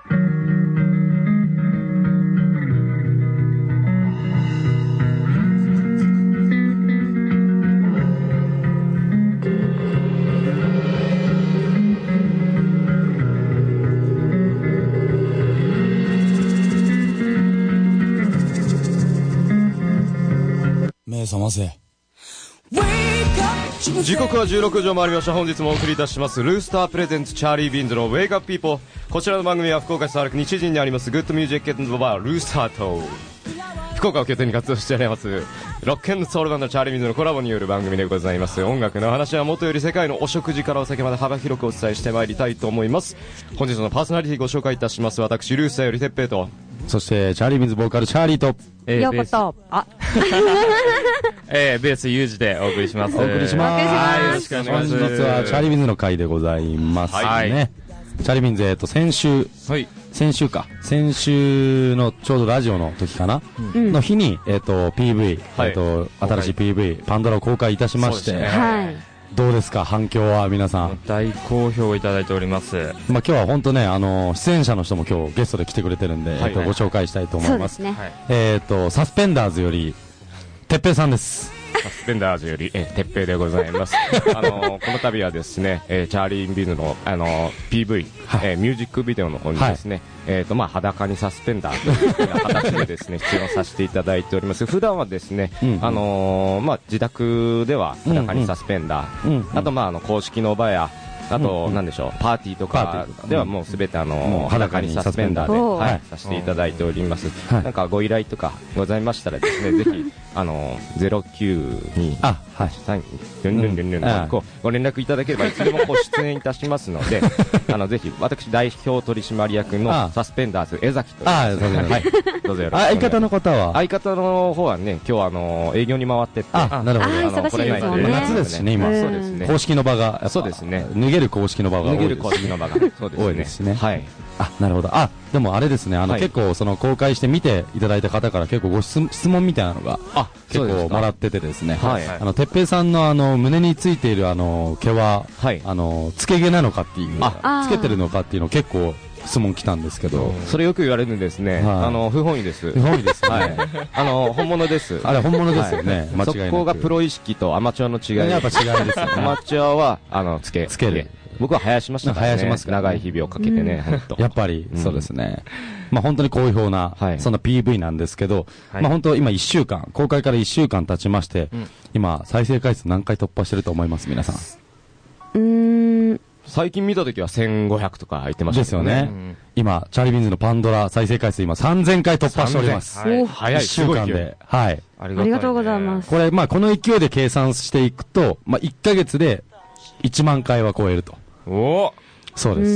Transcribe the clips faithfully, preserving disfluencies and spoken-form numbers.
目覚ませ。 時刻はじゅうろくじを回りました。本日もお送りいたしますルースタープレゼンツチャーリー・ビンズのウェイクアップピーポー。こちらの番組は福岡市早良区西陣にありますグッドミュージック&バールースターと福岡を拠点に活動しておりますロック&ソウルバンドチャーリー・ビンズのコラボによる番組でございます。音楽の話はもとより世界のお食事からお酒まで幅広くお伝えしてまいりたいと思います。本日のパーソナリティご紹介いたします。私ルースターよりてっぺいと、 そしてチャーリー・ビンズボーカルチャーリーと、 えー、ようこそ。あえー、ベースユージでお送りします。 お送りします。 はい、よろしくお願いします。 本日はチャーリー・ビンズの回でございますね。 はい、 チャーリー・ビンズ、えっと、先週、 はい、 先週か、先週のちょうどラジオの時かな、うん、の日に、えっと、ピーブイ、はい、えっと、新しい ピーブイ、パンドラを公開いたしまして、ね、 はい。 どうですか、反響は皆さん。 大好評をいただいております。 まあ今日は本当ね、あの、出演者の人も今日ゲストで来てくれてるんで、はい、えっと、ご紹介したいと思います。 そうですね。 えっと、サスペンダーズより、てっぺいさんです。 サスペンダーズより、えー、てっぺいでございます。あのー、この度はですね、えー、チャーリー・ビヌの、あのー、ピーブイ、はい、えー、ミュージックビデオの方にですね、はい、えっと、まあ、裸にサスペンダーという形でですね、出演をさせていただいております。普段はですね、うんうん、あのー、まあ、自宅では裸にサスペンダー、うんうん、あと、まあ、あの、公式の場や、あと、なんでしょう、パーティーとかではもうすべてあの、裸にサスペンダーで、はい、させていただいております。なんかご依頼とかございましたらですね、ぜひ、あの、ゼロきゅうにさんよんよんよんよんごご連絡いただければいつでもご出演いたしますので、あの、ぜひ、私代表取締役のサスペンダーズ江崎というですね、はい、どうぞよろしくお願いします。 相方の方は相方の方はね、今日あの、営業に回ってって、 あ、なるほど。 忙しいですよね。 夏ですしね、今。 そうですね。 公式の場が、 そうですね。 脱げる公式の場が脱げる公式の場が多いですね。 はい。 あ、なるほど。あ、でもあれですね、あの、結構その公開して見ていただいた方から結構ご質問みたいなのが、結構もらっててですね、はい。あの、てっぺいさんのあの、胸についているあの、毛は、はい。あの、つけ毛なのかっていう、つけてるのかっていうの結構、質問来たんですけど、 それよく言われるんですね。あの、不本意です。 不本意です。 はい。あの、本物です。 あれ本物ですよね。間違いなく。 そこがプロ意識とアマチュアの違い。 やっぱ違いですよね。 アマチュアは、あの、つけ。 つける。 僕は生やしましたからね。生やしますから。長い日々をかけてね。 やっぱり、そうですね。まあ本当に好評な、そんな ピーブイ なんですけど、まあ本当今いっしゅうかん、公開からいっしゅうかん経ちまして、今、再生回数何回突破してると思います、皆さん。 うーん。 最近見たときはせんごひゃくとか言ってましたですよね。今、チャーリー・ビンズのパンドラ再生回数今さんぜんかい突破しております。 早い。 いっしゅうかんで。はい。 ありがとうございます。 これ、まあこの勢いで計算していくと、まあいっかげつでいちまんかいは超えると。 おそうです。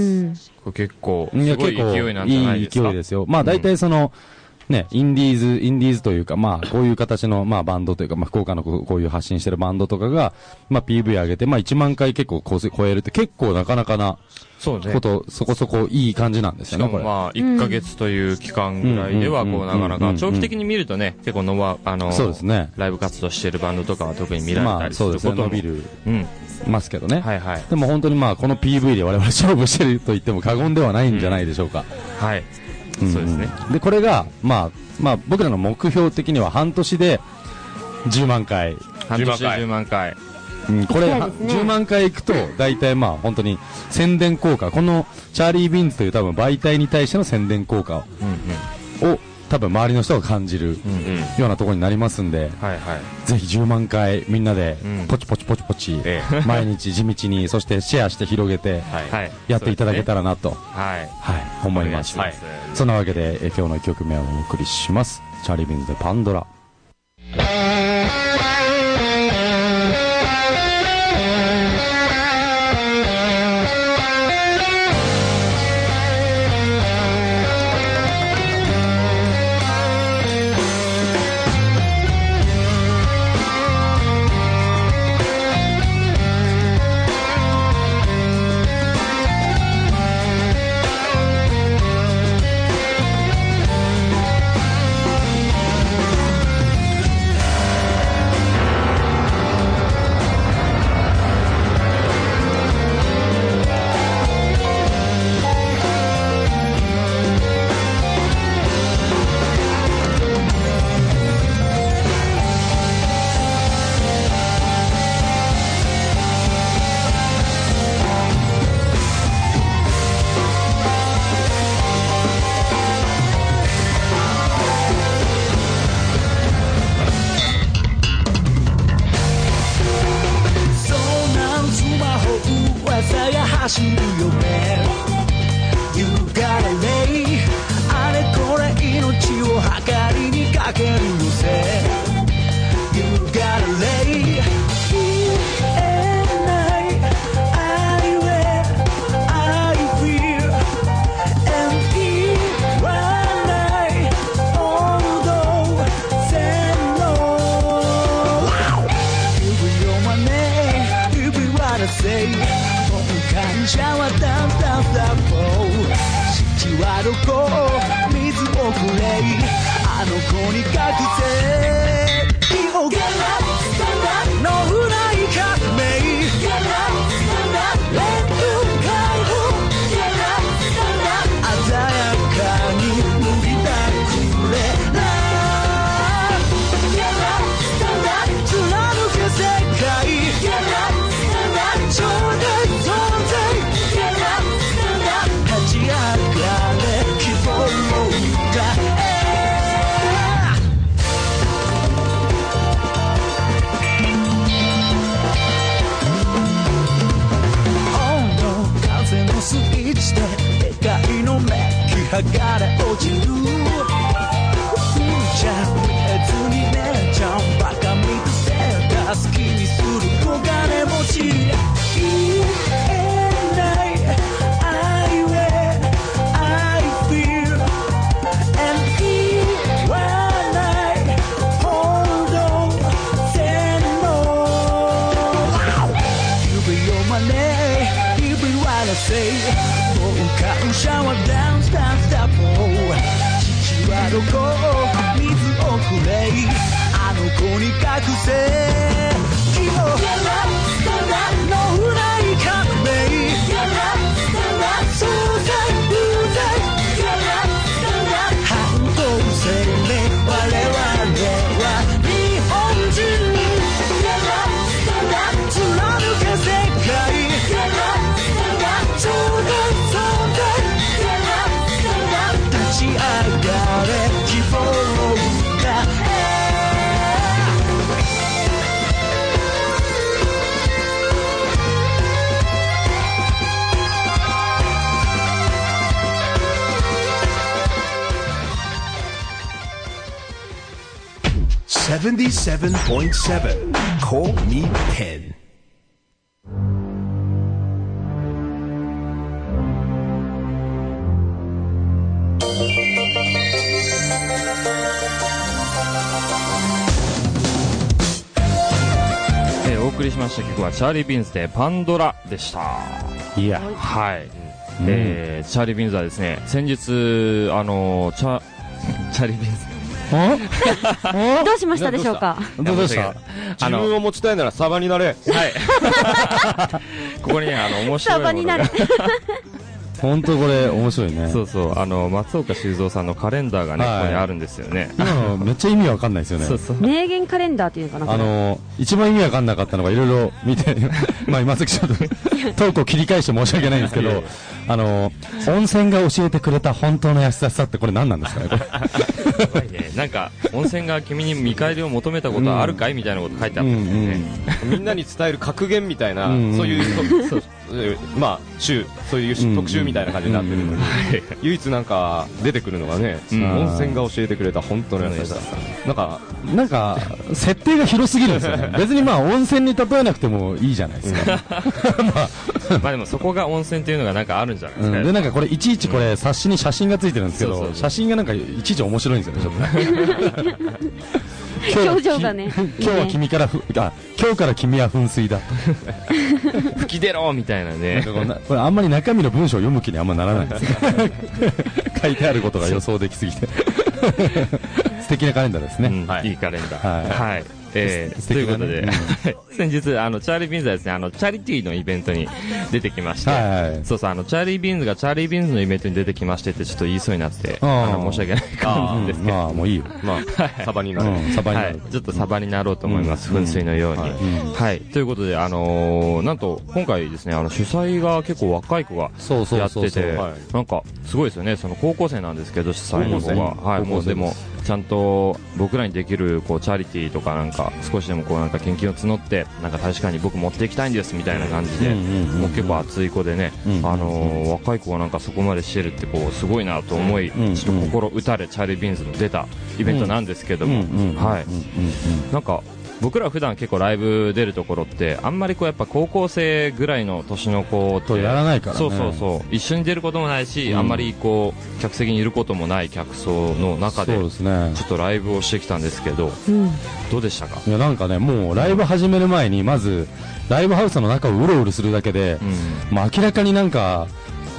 これ結構、すごい勢いなんじゃないですか。 いい勢いですよ。まあ大体その、ね、インディーズ、インディーズというか、まあ、こういう形の、まあ、バンドというか、まあ、福岡のこういう発信してるバンドとかが、まあ、ピーブイ 上げて、まあ、いちまんかい結構超えるって結構なかなかな、 そうね。 こと、そこそこいい感じなんですよね、これ。 まあ、いっかげつという期間ぐらいでは、こう、なかなか、長期的に見るとね、結構のわ、あの、 そうですね。 ライブ活動してるバンドとかは特に見られたりすることも。 まあ、そうですね、伸びる。うん。ますけどね。 はいはい。 でも本当にまあ、この ピーブイ で我々勝負してると言っても過言ではないんじゃないでしょうか。 はい。そうですね。 で、これが、まあ、まあ、僕らの目標的には半年でじゅうまんかい。 半年でじゅうまんかい。 うん、これ、じゅうまんかいいくと、大体まあ、本当に宣伝効果、このチャーリー・ビンズという多分媒体に対しての宣伝効果を、うんうん、多分周りの人が感じるようなところになりますんで、 はいはい、 ぜひじゅうまんかいみんなでポチポチポチポチ、うん、毎日地道に、そしてシェアして広げて、やっていただけたらなと、はいはい、思います。はい、そんなわけで、え今日のいっきょくめをお送りします。チャーリー・ビンズでパンドラ。 はどこ水をくれあの子に隠せ色がのうない革命レッド解放鮮やかに脱ぎたくれな貫け世界ちょうだい存在立ち上がれ希望を歌え温度風のスイッチで世界のメッキ剥がれ落ちるじゃ別にねちゃんバカ見て好きにする小金持ち言えない I will I feel and 言わない Hold on say no指を真似指はなせもう感謝はダンスダンスだもん父はどこ水をくれあの子に隠せ希望のうない革命壮大無罪反動生命我々は日本人貫け世界ちょうだい存在立ち上がれ希望を歌え seventy-seven point seven Call Me Pen お送りしました曲はチャーリー・ビーンズでパンドラでした。 いやはい、 うんえー、チャーリー・ビーンズはですね先日あのチャチャーリー・ビーンズどうしましたでしょうか。 どうした自分を持ちたいならサバになれ。 はいここにねあの面白いものがサバになる本当これ面白いね。 そうそうあの松岡修造さんのカレンダーがね、 はいここにあるんですよね。 今のめっちゃ意味わかんないですよね。 そうそう名言カレンダーっていうのかな。 あの一番意味わかんなかったのがいろいろ見てまあ今さっきちょっとトークを切り返して申し訳ないんですけどあの温泉が教えてくれた本当の優しさってこれ何なんですかねこれやばいねなんか温泉が君に見返りを求めたことはあるかい、みたいなこと書いてあったんですよね、 うんうん、みんなに伝える格言みたいな、 うんうん、 そういうそうまあ週そういう特集みたいな感じになってるのに、うんうん、唯一なんか出てくるのがね、うん、温泉が教えてくれた本当の優しさ。なんかなんか設定が広すぎるんですよね別にまあ温泉に例えなくてもいいじゃないですかまあまあでもそこが温泉っていうのがなんかあるんじゃないですか、 うん、でなんかこれいちいちこれ冊子に写真がついてるんですけど、そうそうそう写真がなんかいちいち面白いんですよねちょっとね表情がね今日は君からふあ今日から君は噴水だ吹き出ろみたいなねこれあんまり中身の文章を読む気にあんまならないです書いてあることが予想できすぎて素敵なカレンダーですね、 うんはい、いいカレンダーはい、はいえー、ということで、うん、先日あのチャーリー・ビーンズはですねあのチャリティーのイベントに出てきまして、はいはい、そうそうあのチャーリー・ビーンズがチャーリー・ビーンズのイベントに出てきましてってちょっと言いそうになってあの申し訳ない感じですけど、 まあもういいよ、 まあ、サバになる、 うん、サバになる、 はい、ちょっとサバになろうと思います、うん、噴水のように、はいうんはい、ということであのー、なんと今回ですねあの主催が結構若い子がやっててなんかすごいですよねその高校生なんですけど主催の子が、はい、もうでもちゃんと僕らにできるこうチャリティーとかなんか少しでもこうなんか献金を募ってなんか大使館に僕持っていきたいんですみたいな感じでもう結構熱い子でねあのー、若い子がなんかそこまでしてるってこうすごいなと思いちょっと心打たれチャーリー・ビーンズの出たイベントなんですけどもはいなんか僕ら普段結構ライブ出るところってあんまりこうやっぱ高校生ぐらいの年の子とやらないからねそうそうそう一緒に出ることもないし、うん、あんまりこう客席にいることもない客層の中でちょっとライブをしてきたんですけど、うん、どうでしたか。 いやなんかねもうライブ始める前にまずライブハウスの中をうろうろするだけで、うん、まあ明らかになんか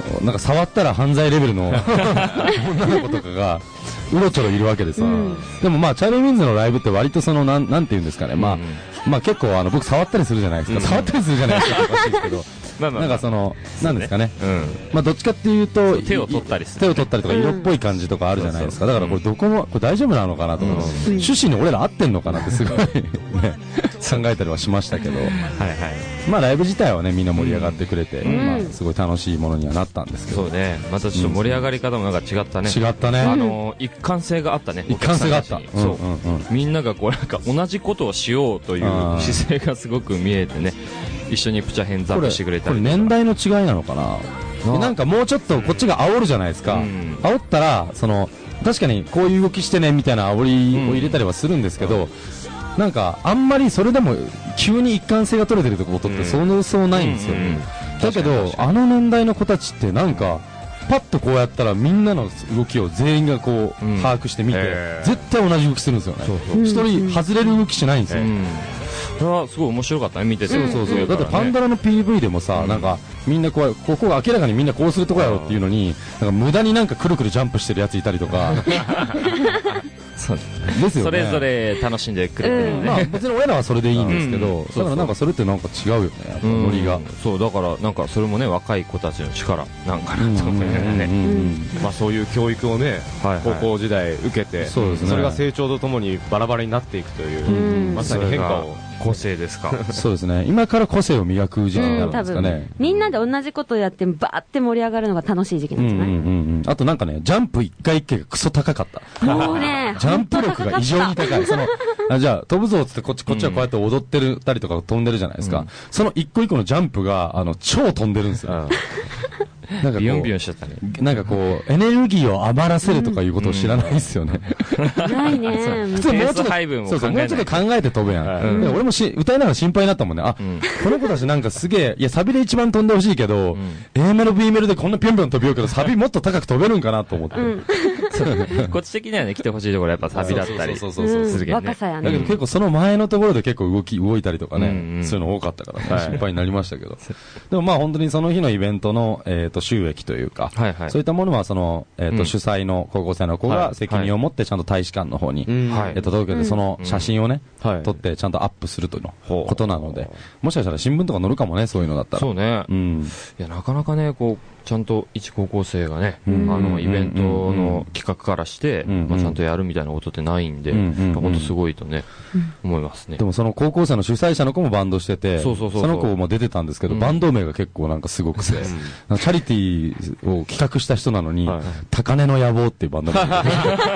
なんか触ったら犯罪レベルの女の子とかがうろちょろいるわけですよ、うん、でもまあチャーリー・ミンズのライブって割とそのなんなんていうんですかね、まあ、うん、まあ結構あの僕触ったりするじゃないですか、うん、触ったりするじゃないですかおかしいですけどなんかその、なんですかね、うん、まあどっちかっていうと手を取ったりする、 手を取ったりとか色っぽい感じとかあるじゃないですか、だからこれどこもこれ大丈夫なのかなとか、うん、趣旨に俺ら合ってんのかなってすごいね考えたりはしましたけど、はいはい、まあライブ自体はねみんな盛り上がってくれて、うん、まあすごい楽しいものにはなったんですけど、 そうね、またちょっと盛り上がり方もなんか違ったね、 違ったね、 あの一貫性があったね、 一貫性があった、 そう、うんうんうん、みんながこうなんか同じことをしようという姿勢がすごく見えてね、一緒にプチャヘンザップしてくれたりとか、 これ年代の違いなのかな、なんかもうちょっとこっちが煽るじゃないですか、うん、煽ったらその確かにこういう動きしてねみたいな煽りを入れたりはするんですけど、うん、なんかあんまりそれでも急に一貫性が取れてることってそうそうないんですよ、うんうんうん、だけどあの年代の子たちってなんかパッとこうやったらみんなの動きを全員がこう、うん、把握してみて、絶対同じ動きするんですよね、一人外れる動きしないんですよ、うん、 それはすごい面白かったね、見てて、 そうそうそう、だってパンドラの ピーブイ でもさ、うん、なんかみんなこうここが明らかにみんなこうするとこやろっていうのに、なんか無駄になんかくるくるジャンプしてるやついたりとかそうですよね、それぞれ楽しんでくれてるね、うん、まあ別に俺らはそれでいいんですけど、うん、だからなんかそれってなんか違うよね、ノリが、うん、 そうだからなんかそれもね若い子たちの力なんかなと思ってね、 まあそういう教育をね、はいはい、高校時代受けて、そうですね、それが成長とともにバラバラになっていくという、うん、まさに変化を、 個性ですかそうですね、今から個性を磨く時期になるんですかね、うん、 みんなで同じことをやってバーって盛り上がるのが楽しい時期なんじゃない、うんうんうん、 あとなんかねジャンプ一回一回がクソ高かった、 もうねジャンプ力が異常に高いそのあじゃあ飛ぶぞっつってこっちこっちはこうやって踊ってるたりとか飛んでるじゃないですか、うん、その一個一個のジャンプがあの超飛んでるんですよ、うんなんかビヨンビヨンしちゃったね。 なんかこうエネルギーを余らせるとかいうことを知らないですよね。 ないね。 普通もうちょっと配分をそうそうもうちょっと考えて飛ぶやん。俺もし歌いながら心配になったもんね。あ、この子たちなんかすげえいやサビで一番飛んでほしいけど、A メロ B メロでこんなピョンピョン飛びようけどサビもっと高く飛べるんかなと思って。 こっち的にはね来てほしいところやっぱサビだったりそうそうそうするけどね。 だけど結構その前のところで結構動き動いたりとかね、そういうの多かったから心配になりましたけど。でもまあ本当にその日のイベントのえっと収益というか。はいはい、そういったものはその、えーとうん、主催の高校生の子が責任を持ってちゃんと大使館の方に、はいえー、と届けてその写真をね、うん、撮ってちゃんとアップするということなので、もしかしたら新聞とか載るかもね、そういうのだったら。 そうね、うん、いやなかなかねこうちゃんと一高校生がね、うん、あのイベントの企画からして、うんまあ、ちゃんとやるみたいなことってないんで、本当、うん、すごいとね、うん、思いますね。 でもその高校生の主催者の子もバンドしてて、そうそうそうそうその子も出てたんですけど、うん、バンド名が結構なんかすごくて、うん、チャリティーを企画した人なのに、はい、高根の野望っていうバンド名が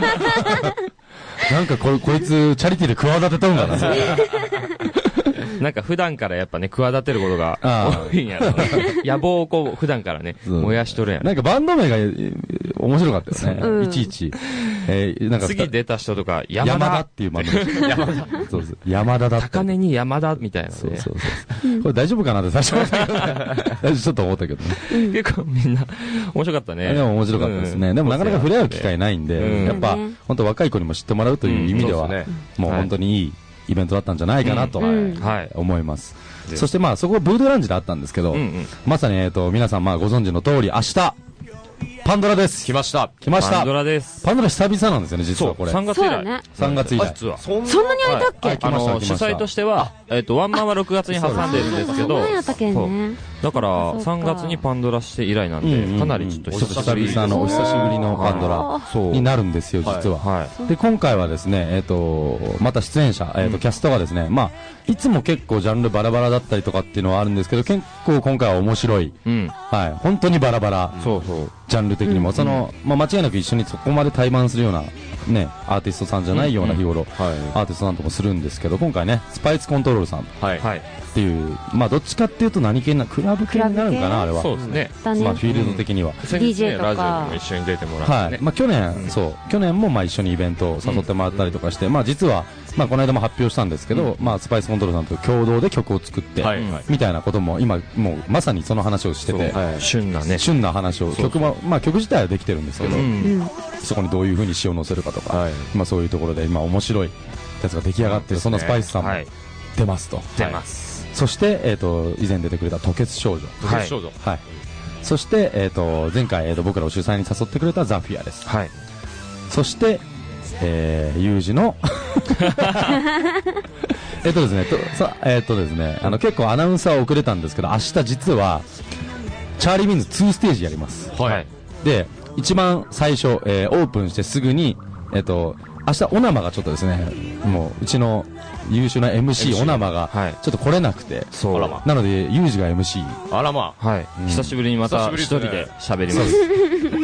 なんかここいつチャリティーで企てとんかななんか普段からやっぱね企てることが多いんやろね野望をこう普段からね燃やしとるやん。 なんかバンド名が面白かったよね、うん、いちいち、 えー、なんか次出た人とか山田、山田っていうバンド名山田そうそう山田だった高根に山田みたいなね。そうそうそうこれ大丈夫かなって最初ちょっと思ったけどね、うん、 結構みんな面白かったね。 でも面白かったですね、うん、でもなかなか触れ合う機会ないんで、うん、やっぱ本当若い子にも知ってもらうという意味では、うんね、もう本当にいいイベントだったんじゃないかなと、うんはい、思います、うん、そしてまあそこはブードランジであったんですけど、うんうん、まさにえっと皆さんまあご存知の通り明日パンドラです。 来ました。 来ました。 パンドラです。 パンドラ久々なんですよね、実はこれ。 さんがつ以来。 ね、 さんがつ以来。 そんなに空いたっけ、はい、 あの、主催としては、えっと、ワンマンはろくがつに挟んでるんですけど、だから、さんがつにパンドラして以来なんで、かなりちょっと久 々のお久しぶりのパンドラになるんですよ、実は。はい。で、今回はですね、えっと、また出演者、えっと、キャストがですね、まあ、いつも結構ジャンルバラバラだったりとかっていうのはあるんですけど、結構今回は面白い。うん。はい。本当にバラバラ。そうそう。ジャンル的にも、その、まあ、間違いなく一緒にそこまで対バンするような、ね、アーティストさんじゃないような日頃、アーティストさんともするんですけど、今回ね、スパイスコントロールさんっていう、まあ、どっちかっていうと何系な、クラブ系になるのかな、あれは。 そうですね。 まあ、フィールド的には。 ディージェー とか。 ラジオにも一緒に出てもらって。 はい。まあ、去年、そう、去年もまあ一緒にイベントを誘ってもらったりとかして、まあ、実は、まあ、この間も発表したんですけど、まあ、スパイスコントロールさんと共同で曲を作って、みたいなことも、今、もう、まさにその話をしてて、 旬なね。 旬な話を、曲も、まあ、曲自体はできてるんですけど、そこにどういう風に詞を乗せるかとか、まあ、そういうところで、今、面白いやつが出来上がってる、そんなスパイスさんも出ますと。 出ます。 そして、えっと、以前出てくれた、吐血少女。 吐血少女。 はい。 そして、えー、と前回、えー、と僕らを主催に誘ってくれたザ・フィアです、 はい、 そして、えー、ユージのえっとですねとさえっ、ー、とですねあの結構アナウンサー遅れたんですけど、明日実はチャーリー・ビーンズツーステージやります、 はい、 で一番最初、えー、オープンしてすぐに、えー、と明日オナマがちょっとですね、もううちの優秀な エムシー オナマがちょっと来れなくて、 そうなのでユージが エムシー、 あらまあ、 はい、うん、久しぶりにまた一人で喋ります。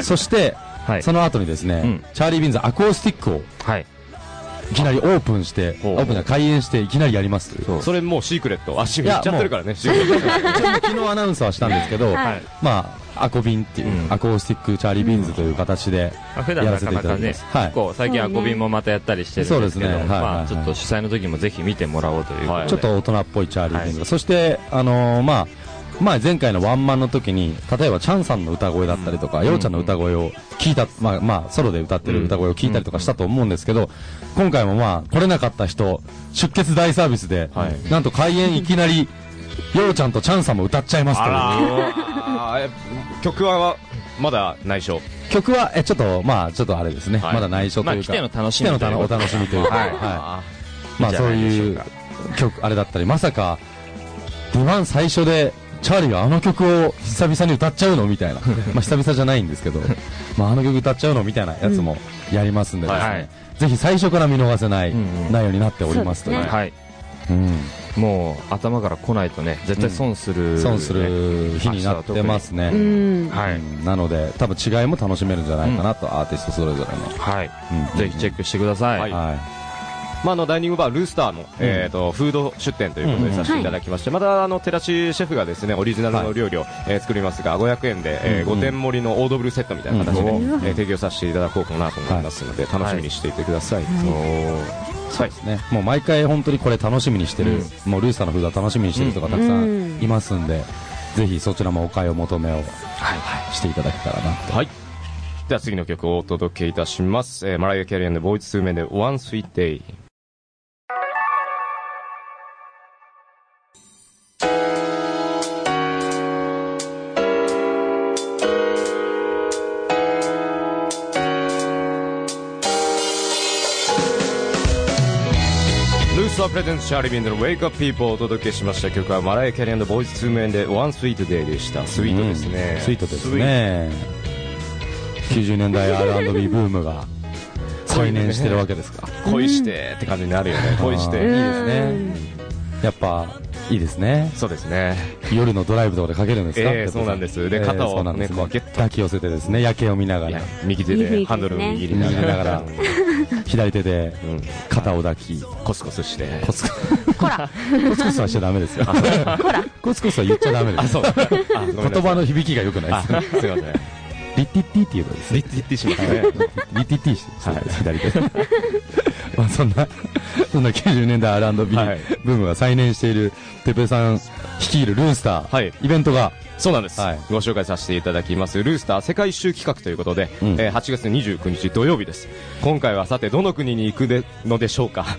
そして、はい、その後にですね、うん、チャーリー・ビーンズアコースティックを、はい、いきなりオープンして、オープンが開演していきなりやります。 それもうシークレット、足見っちゃってるからね。昨日アナウンスはしたんですけど、はい、まあアコビンっていう、うん、アコースティックチャーリー・ビーンズという形でやらせていただきます。 はい、結構最近アコビンもまたやったりしてるんですけど、まあちょっと主催の時もぜひ見てもらおうということで、 ちょっと大人っぽいチャーリー・ビーンズが、そしてあのー、まあまあ前回のワンマンの時に例えばチャンさんの歌声だったりとか、ヨウちゃんの歌声を聞いた、まあまあソロで歌ってる歌声を聞いたりとかしたと思うんですけど、今回もまあ来れなかった人出血大サービスで、はい、なんと開演いきなりヨウちゃんとチャンさんも歌っちゃいますという。 あ曲はまだ内緒。 曲はえちょっとまあちょっとあれですね、はい、まだ内緒というか、 まあ、来ての楽しみというか、お楽しみというか、はい、はい、まあそういう曲あれだったり、まさかディワン最初でチャーリーがあの曲を久々に歌っちゃうのみたいなまあ久々じゃないんですけどまああの曲歌っちゃうのみたいなやつもやりますんでですね、うんはい、ぜひ最初から見逃せない内容になっておりますという、 はい、うん、もう頭から来ないとね絶対損する、ね、 うん、損する日になってますね、うん、はい、なので多分違いも楽しめるんじゃないかなと、うん、アーティストそれぞれの、 はい、うん、ぜひチェックしてください、はい、はい、 まあ、あのダイニングバールースターの、うん、えー、とフード出店ということでさせていただきまして、うんうん、またあの寺地シェフがですねオリジナルの料理を、はい、えー、作りますがごひゃくえんで、えー、ごてん盛りのオードブルセットみたいな形で、うん、えー、提供させていただこうかなと思いますので、はい、楽しみにしていてください、はい、 そうですね、もう毎回本当にこれ楽しみにしてる、うん、もうルースターのフードは楽しみにしてる人がたくさんいますんで、うん、ぜひそちらもお買い求めを、はいはい、していただけたらなと。 はい、では次の曲をお届けいたします、えー、マライア・キャリアンでボーイズツーメンで One Sweet Day。プレゼンツチャーリー・ビンドの Wake Up People をお届けしました曲はマライア・キャリアンドボーイズツーメンで One Sweet Day でした。スイートですね、 うん、スイートですね。きゅうじゅうねんだい アールアンドビー ブームが再燃してるわけですか。 恋してって感じになるよね。恋していいですね。やっぱいいですね。 そうですね。 夜のドライブとかでかけるんですか。 えー、そうなんです。で肩をね、こうギュッと抱き寄せてですね、夜景を見ながら右手でハンドルを握りながら左手で肩を抱きコスコスしてコスコスコラコスコスはしちゃダメですよ。コラコスコスは言っちゃダメです。あ、そう。言葉の響きが良くないです。すいません。リッティッティって言うとですね。 リッティッティしますね。 リッティッティして、はい、左手。まあそんなそんなきゅうじゅうねんだい アールアンドビー、はい、ブームが再燃しているてっぺいさん率いるルースター、はい、イベントがそうなんです、はい、ご紹介させていただきますルースター世界一周企画ということで、うん、えー、はちがつにじゅうくにち土曜日です。今回はさてどの国に行くでのでしょうか。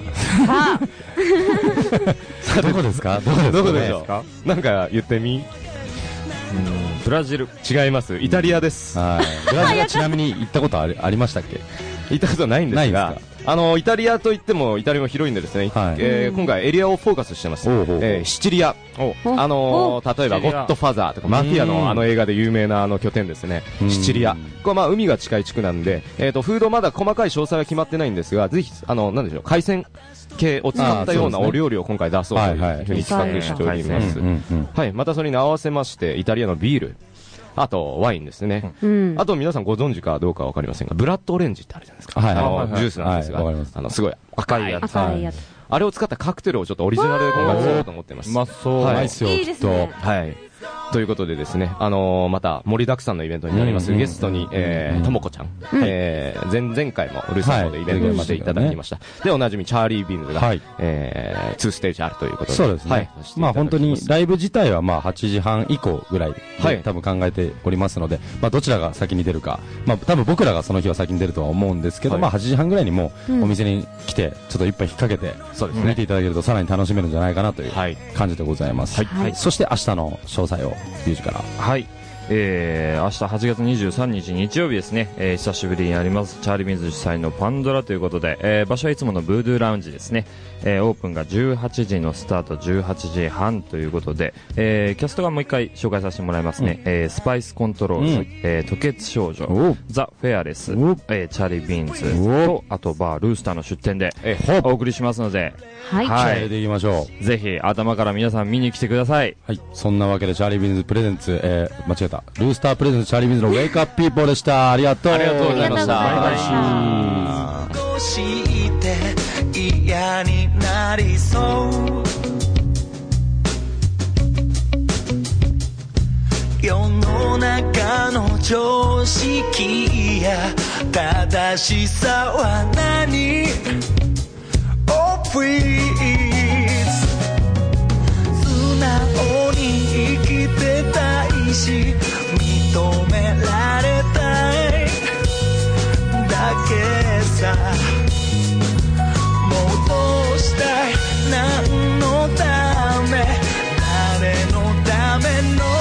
さあどこですか。 どこですか、どこでしょう。なんか言ってみ。ブラジル。違います。イタリアです。 はい。ブラジルはちなみに行ったことあり、ありましたっけ。 行ったことはないんですが、あのイタリアといってもイタリアも広いんでですね、はい、えー、今回エリアをフォーカスしてます。おうおうおう、えー、シチリア、あのー、例えばゴッドファザーとかマフィアのあの映画で有名なあの拠点ですね、シチリア。これまあ海が近い地区なんで、えーとフードまだ細かい詳細は決まってないんですが、ぜひあのなんでしょう、海鮮系を使ったようなお料理を今回出そうというふうに企画しております。はい、またそれに合わせましてイタリアのビール。あとワインですね、うん、あと皆さんご存知かどうかわかりませんがブラッドオレンジってあるじゃないですか、はい、あの、はい、ジュースなんですが、はい、あのすごい赤いやつ、はい、あれを使ったカクテルをちょっとオリジナルで今回作ろうと思ってます。 うまそう、 はい、いいですね。 はい、ということでですね、あのー、また盛りだくさんのイベントになります。ゲストに、えー、ともこちゃん、えー、前々回もルーサーでイベントにまでいただきました。はい、で、おなじみチャーリー・ビーンズが、はい、えー、にステージあるということで。 そうですね。はい、まあ本当にライブ自体はまあはちじはん以降ぐらいで、はい、多分考えておりますので、まあどちらが先に出るか、まあ多分僕らがその日は先に出るとは思うんですけど、はい、まあはちじはんぐらいにもうお店に来て、ちょっと一杯引っ掛けて、そうですね、見ていただけるとさらに楽しめるんじゃないかなという感じでございます。はい。はい、そして明日の詳細をユージから。 はい、 えー、明日はちがつにじゅうさんにち日曜日ですね、えー、久しぶりにやりますチャーリー・ビーンズ主催のパンドラということで、えー、場所はいつものブードゥーラウンジですね、えー、オープンがじゅうはちじのスタートじゅうはちじはんということで、えー、キャストがもう一回紹介させてもらいますね、うん、えー、スパイスコントロール、うん、えー、吐血少女、ザ・フェアレス、えー、チャーリー・ビーンズとあとバールースターの出店で、えー、お送りしますので、 はい、 はい、でいきましょう。ぜひ頭から皆さん見に来てください。 はい、そんなわけでチャーリー・ビーンズプレゼンツ、えー、間違えたルースタープレゼンツチャーリー・ビーンズのウェイクアップピーポーでした。ありがとう。 ありがとうございました。バイバイ。 少して嫌になりそう世の中の常識や正しさは何 Oh please 素直に生きてたいし認められたいだけさもうどうしたい何のため誰のための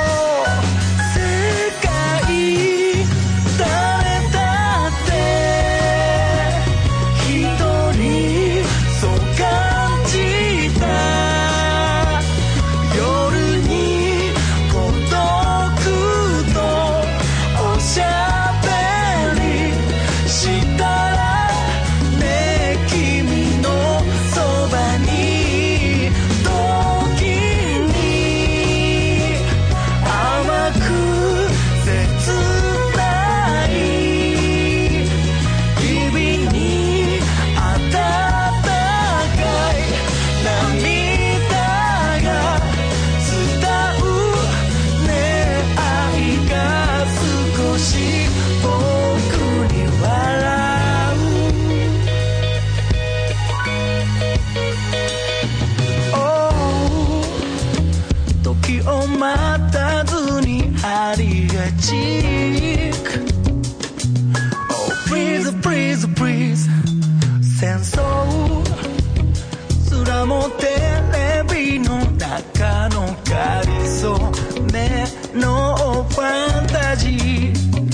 戦争すらもテレビの中のかりそめのファンタジー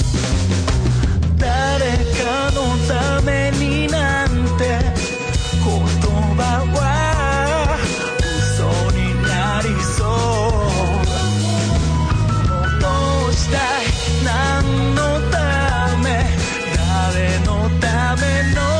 誰かのためになんて言葉は嘘になりそうもうどうしたい何のため誰のための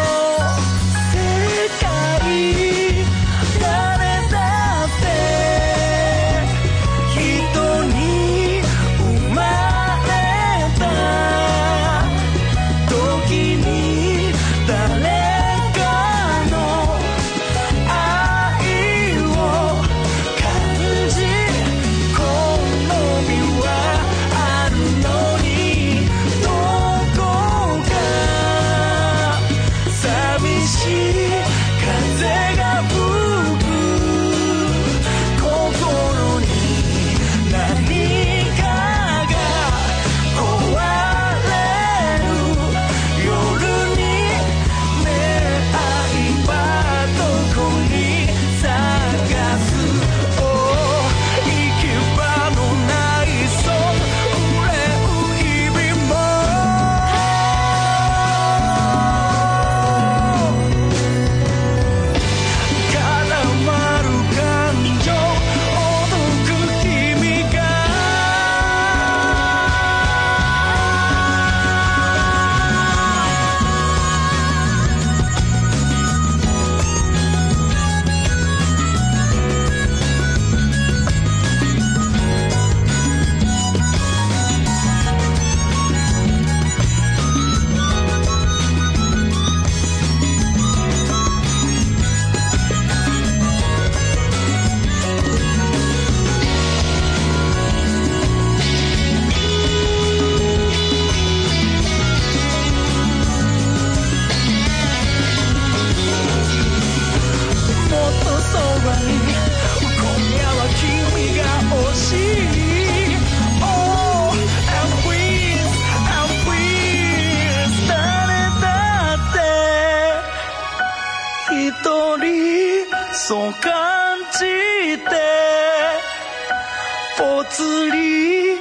そう感じてぽつり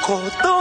こと